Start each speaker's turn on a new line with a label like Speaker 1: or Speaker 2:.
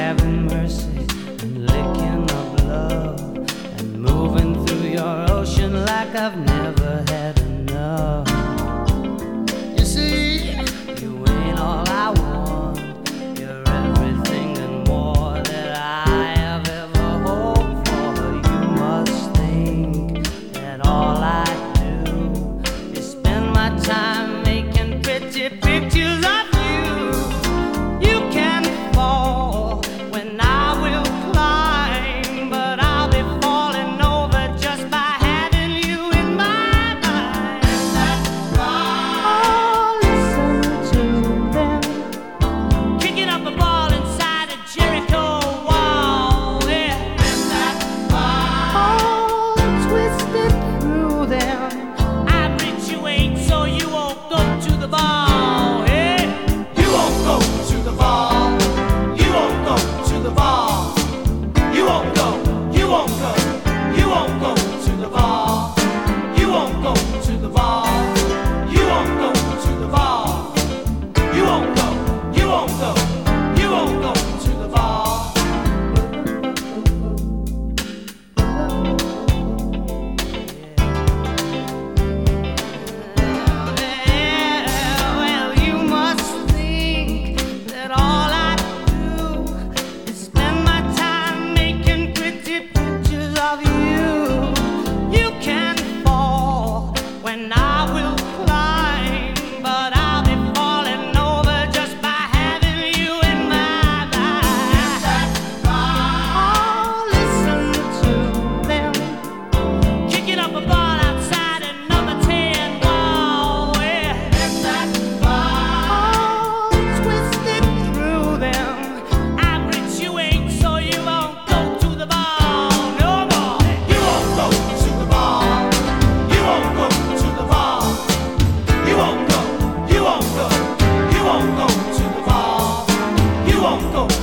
Speaker 1: having mercy and licking up love and moving through your ocean like I've never had enough. You see, you ain't all I want. You're everything and more that I have ever hoped for. You must think that all I do is spend my time making pretty pictures of you. You can fall when I will climb, but I'll be falling over just by having you in my mind. That's why. Oh, listen to them kicking up a ball inside a Jericho wall. Yeah. That's why. Oh, twisted through them. I habituate so you won't go to the ball. Yeah.
Speaker 2: You won't go to the ball. You won't go to the ball. You won't go. You won't go. You won't go to the ball. You won't go to the ball. You won't go to the ball. You won't go. You won't go. You won't go to the ball.
Speaker 1: Well, you must think that all I do is spend my time making pretty pictures of you. You can fall when I will climb, but I'll be falling over just by having you in my mind. Oh, listen to them kicking up a ball outside a number 10 wall. Yeah. Oh, twisted through them. I habituate so you won't go to the ball no more.
Speaker 2: You won't go to the ball. You won't go to the ball. You won't go. You won't go. You won't go to the ball. You won't go.